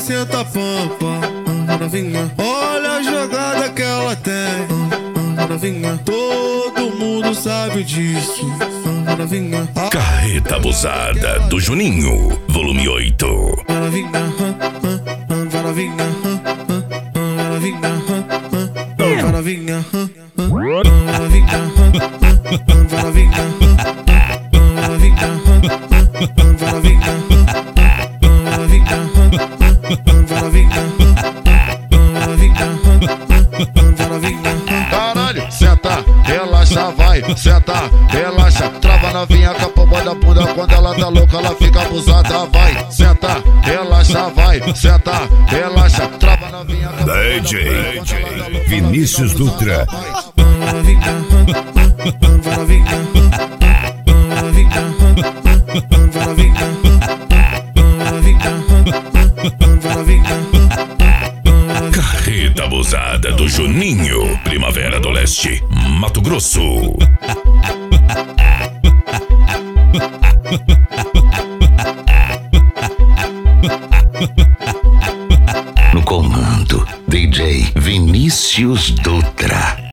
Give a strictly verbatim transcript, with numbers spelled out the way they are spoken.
senta pampa, novinha. Olha a jogada que ela tem, novinha. Todo mundo sabe disso, novinha. Carreta abusada do Juninho, volume oito. Novinha, novinha, novinha, novinha, novinha, caralho, senta, relaxa, vai, senta, relaxa, trava novinha com a pomba da bunda, quando ela tá louca ela fica abusada, vai, senta, relaxa, vai, senta, relaxa, trava novinha com a D J Vinícius Dutra. Carreta abusada do Juninho, Primavera do Leste, Mato Grosso. No comando, D J Vinícius Dutra.